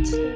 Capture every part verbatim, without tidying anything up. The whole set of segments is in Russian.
Митцлер.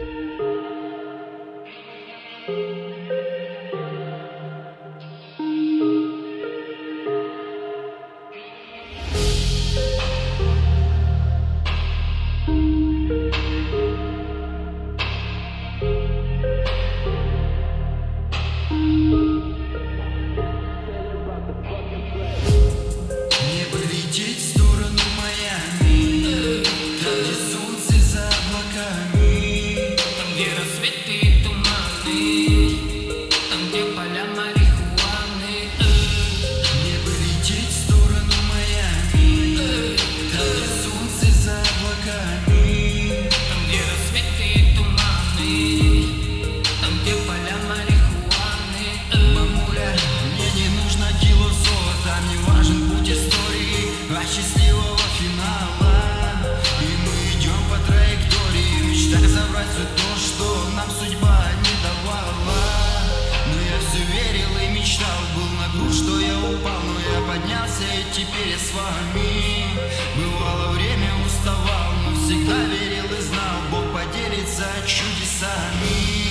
Счастливого финала. И мы идем по траектории, мечтая забрать все то, что нам судьба не давала. Но я все верил и мечтал, был на круг, что я упал, но я поднялся и теперь я с вами. Бывало время уставал, но всегда верил и знал, Бог поделится чудесами.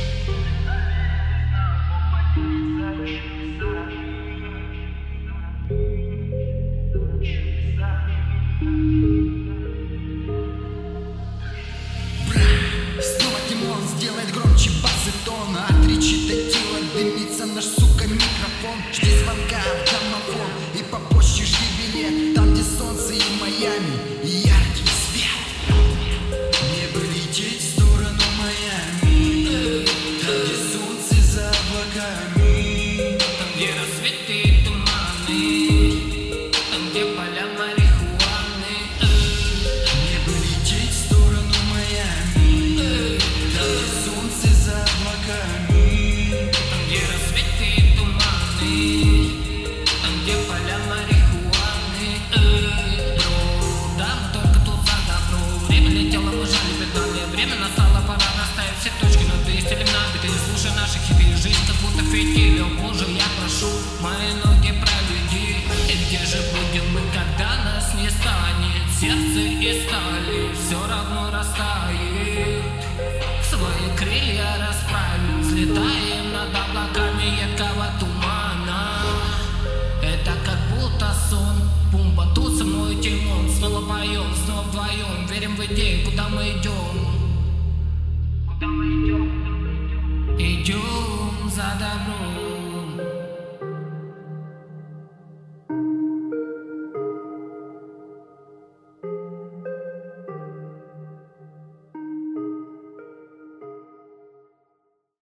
Снова Димон сделает громче бас и тон, а три читатива дымится наш, сука, микрофон. Жди звонка в домофон и по почте жди билет, там где солнце и Майами и яркий свет. Мне бы лететь в сторону Майами, там где солнце за облаками, там где рассветы и туманы, там где поля марихуаны. Мне бы лететь в сторону Майами, там где солнце за облаками, там где рассветы и туманы, там где поля марихуаны. Бро, да, мы только тут за добро. Время летело, мы жали педали. Время настало, пора расставить все точки над «и». Стелим на биты, слушай наши хиты. Жизнь как будто фитиль, о боже, я прошу, мои ноги проведи. И где же будем мы, когда нас не станет? Сердце и стали все равно растает. Свои крылья расправим, взлетаем над облаками едкого тумана. Это как будто сон. Пумба, тут со мной Тимон. Снова поем, снова вдвоем. Верим в идею, куда мы идем. Куда мы идем? Идем за добро.